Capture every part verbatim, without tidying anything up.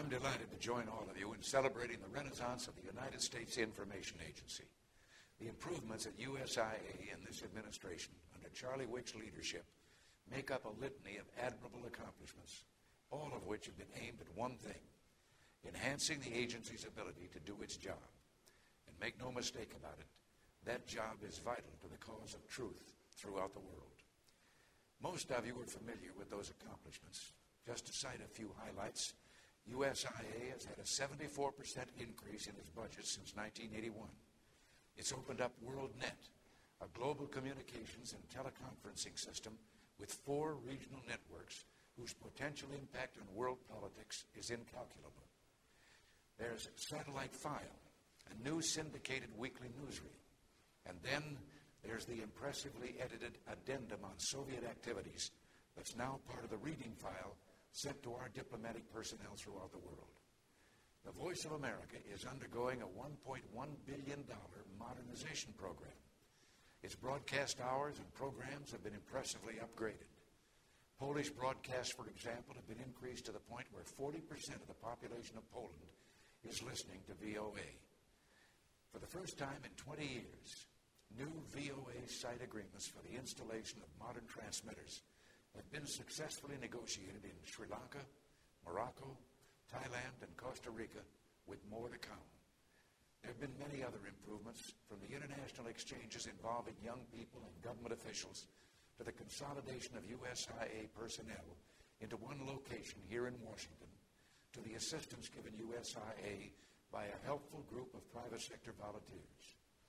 I'm delighted to join all of you in celebrating the renaissance of the United States Information Agency. The improvements at U S I A in this administration, under Charlie Wick's leadership, make up a litany of admirable accomplishments, all of which have been aimed at one thing: enhancing the agency's ability to do its job. And make no mistake about it, that job is vital to the cause of truth throughout the world. Most of you are familiar with those accomplishments. Just to cite a few highlights, U S I A has had a seventy-four percent increase in its budget since nineteen eighty-one. It's opened up WorldNet, a global communications and teleconferencing system with four regional networks whose potential impact on world politics is incalculable. There's Satellite File, a new syndicated weekly newsreel. And then there's the impressively edited addendum on Soviet activities that's now part of the reading file sent to our diplomatic personnel throughout the world. The Voice of America is undergoing a one point one billion dollars modernization program. Its broadcast hours and programs have been impressively upgraded. Polish broadcasts, for example, have been increased to the point where forty percent of the population of Poland is listening to V O A. For the first time in twenty years, new V O A site agreements for the installation of modern transmitters have been successfully negotiated in Sri Lanka, Morocco, Thailand, and Costa Rica, with more to come. There have been many other improvements, from the international exchanges involving young people and government officials to the consolidation of U S I A personnel into one location here in Washington, to the assistance given U S I A by a helpful group of private sector volunteers.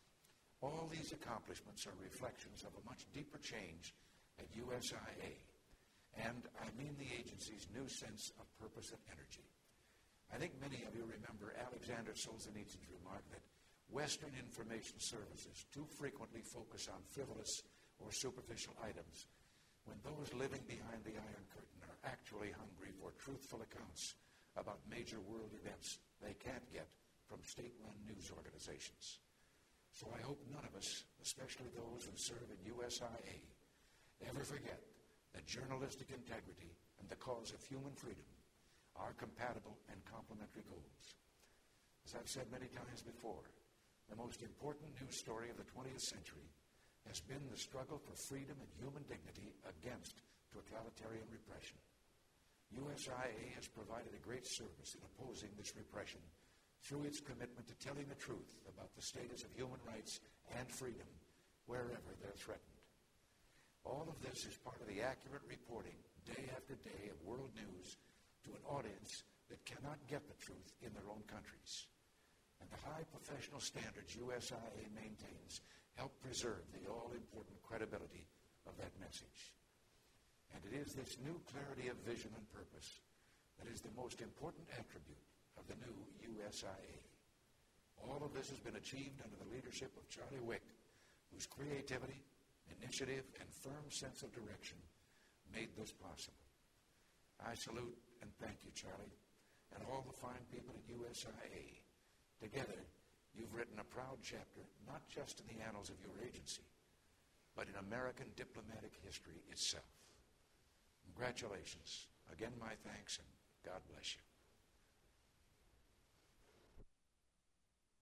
All these accomplishments are reflections of a much deeper change at U S I A, and I mean the agency's new sense of purpose and energy. I think many of you remember Alexander Solzhenitsyn's remark that Western information services too frequently focus on frivolous or superficial items, when those living behind the Iron Curtain are actually hungry for truthful accounts about major world events they can't get from state-run news organizations. So I hope none of us, especially those who serve in U S I A, ever forget that journalistic integrity and the cause of human freedom are compatible and complementary goals. As I've said many times before, the most important news story of the twentieth century has been the struggle for freedom and human dignity against totalitarian repression. U S I A has provided a great service in opposing this repression through its commitment to telling the truth about the status of human rights and freedom wherever they're threatened. All of this is part of the accurate reporting, day after day, of world news to an audience that cannot get the truth in their own countries. And the high professional standards U S I A maintains help preserve the all-important credibility of that message. And it is this new clarity of vision and purpose that is the most important attribute of the new U S I A. All of this has been achieved under the leadership of Charlie Wick, whose creativity, initiative, and firm sense of direction made this possible. I salute and thank you, Charlie, and all the fine people at U S I A. Together, you've written a proud chapter, not just in the annals of your agency, but in American diplomatic history itself. Congratulations. Again, my thanks, and God bless you.